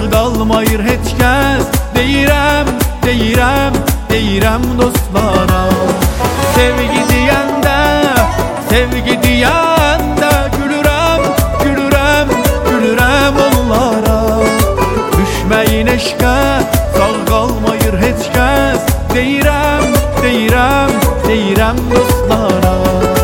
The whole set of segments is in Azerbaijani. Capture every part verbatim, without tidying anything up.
sağ qalmayır heç kəs. Deyirəm, deyirəm, deyirəm dostlara. Sevgi deyəndə, sevgi deyəndə gülürəm, gülürəm, gülürəm onlara. Düşməyin eşqə, sağ qalmayır heç kəs. Deyirəm, deyirəm, deyirəm dostlara.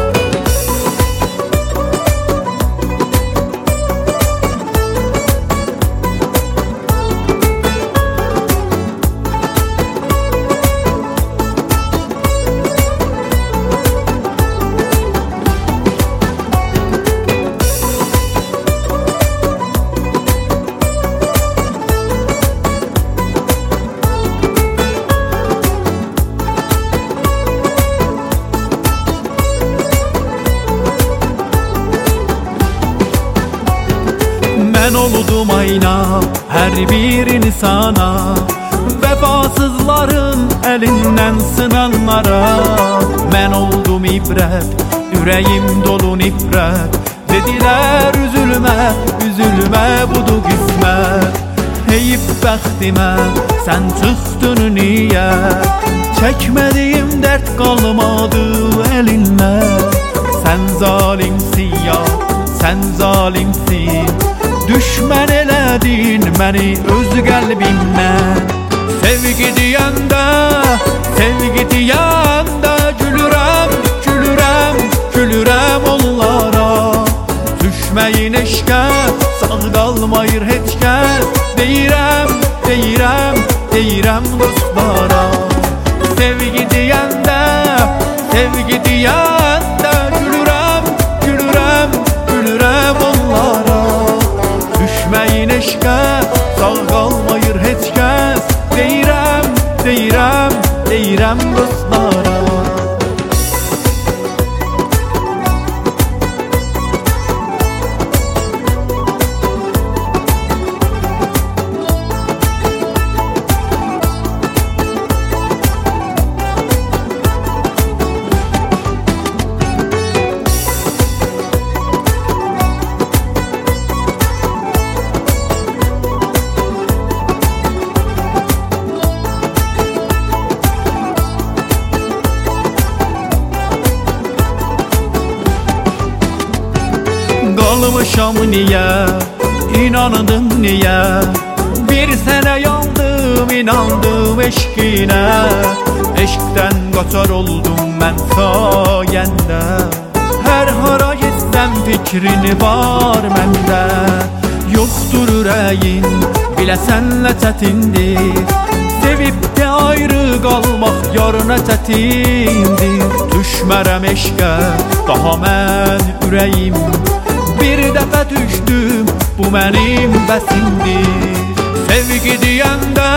Mən oldum ayna hər bir insana, vəfasızların əlindən sınanlara. Mən oldum ibrət, ürəyim dolu nifrət. Dedilər üzülmə, üzülmə budur qismət. Heyif bəxtimə, sən çıxdın niyə? Çəkmədiyim dərd qalmadı əlindən. Sən zalimsin ya, sən zalimsin. Düşmən elədin məni öz qəlbimdən. Sevgi deyəndə, sevgi deyəndə gülürəm, gülürəm, gülürəm onlara. Düşməyin eşqə, sağ qalmayır heç kəs. Deyirəm, deyirəm, deyirəm dostlara. Sevgi deyəndə, sevgi deyəndə gülürəm, gülürəm, gülürəm onlara. Düşməyin eşqə, sağ qalmayır heç kəs. Deyirəm, deyirəm, deyirəm dostlara. Qalmışam niyə, inandım niyə? Bir sənə yandım, inandım eşqinə. Eşqdən qaçar oldum mən sayəndə. Hər hara getsəm fikrin var məndə. Yoxdur ürəyin, biləsənlə çətindir. Sevib də ayrı qalmaq yarına çətindir. Düşmərəm eşqə, daha mən ürəyim. Bir dəfə düşdüm, bu mənim bəsimdir. Sevgi deyəndə,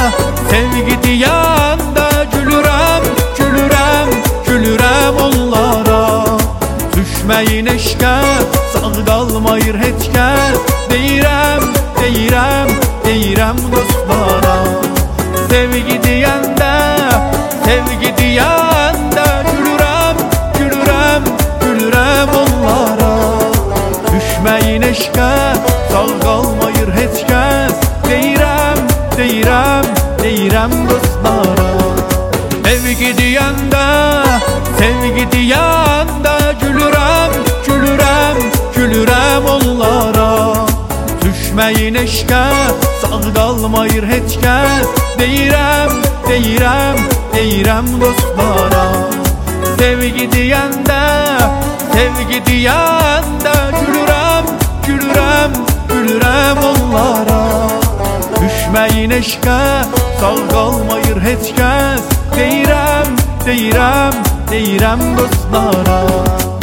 sevgi deyəndə gülürəm, gülürəm, gülürəm onlara. Düşməyin eşqə, sağ qalmayır heç kəs. Deyirəm, deyirəm, deyirəm dostlara. Sevgi deyəndə, sevgi deyəndə gülürəm, gülürəm, gülürəm onlara. Düşməyin eşqə, sağ qalmayır heç kəs. Deyirəm, deyirəm, deyirəm dostlara. Sevgi deyəndə, sevgi deyəndə gülürəm, gülürəm, gülürəm onlara. Düşməyin eşqə, sağ qalmayır heç kəs. Deyirəm, deyirəm, deyirəm dostlara. Sevgi deyəndə, sevgi deyəndə gülürəm, gülürəm, gülürəm onlara. Düşməyin eşqə, sağ qalmayır heç kəs. Deyirəm, deyirəm, deyirəm dostlara.